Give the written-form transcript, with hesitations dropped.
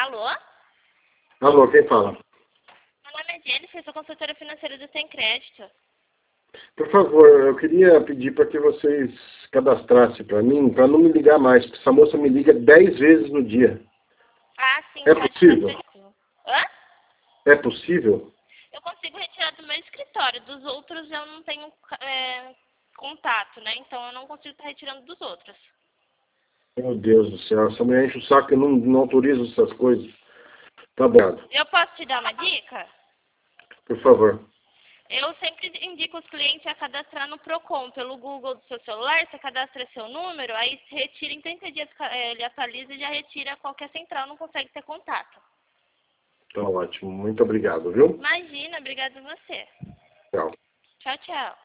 Alô? Alô, quem fala? Meu nome é Jennifer, sou consultora financeira do Sem Crédito. Por favor, eu queria pedir para que vocês cadastrassem para mim, para não me ligar mais, porque essa moça me liga 10 vezes no dia. Ah, sim, É pode possível? fazer isso. Hã? É possível? Eu consigo retirar do meu escritório, dos outros eu não tenho contato, né? Então eu não consigo estar retirando dos outros. Meu Deus do céu, essa mulher enche o saco, eu não autorizo essas coisas. Tá bom, Eu posso te dar uma dica? por favor. Eu sempre indico os clientes a cadastrar no Procon, pelo Google do seu celular, você cadastra seu número, aí se retira em 30 dias, ele atualiza e já retira qualquer central, não consegue ter contato. Tá ótimo, muito obrigado, viu? Imagina, obrigada a você. Tchau. Tchau, tchau.